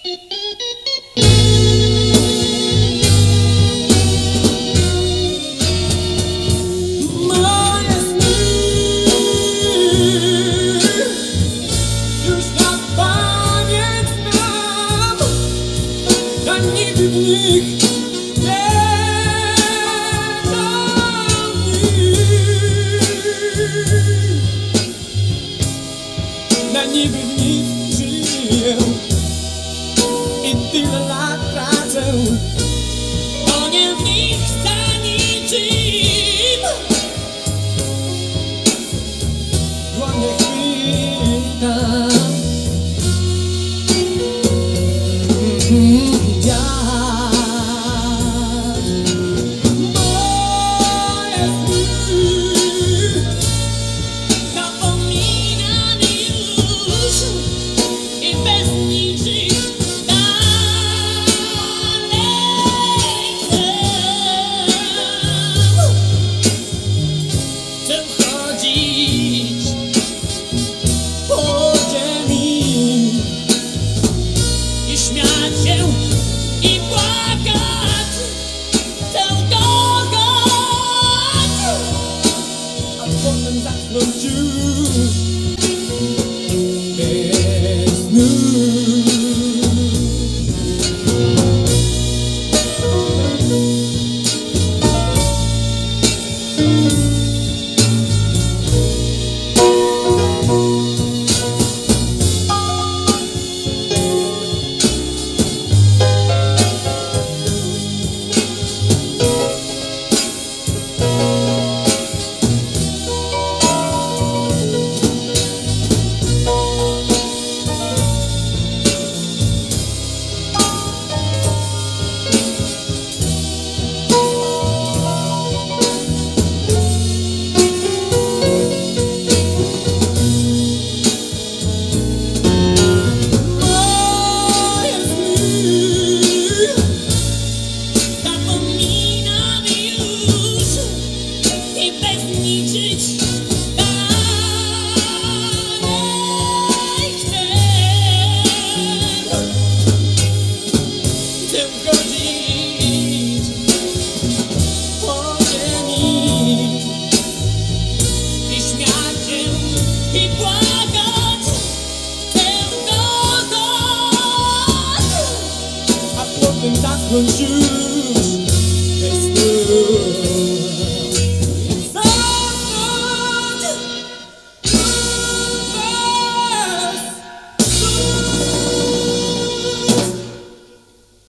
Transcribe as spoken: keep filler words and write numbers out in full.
Nigdy w nich nie na niby w nich żyję i tyle lat tracę, to nie w nich za niczym dłonie chwytam. I płakać, chcę kochać, a potem zasnąć już bez snu. Zasnąć już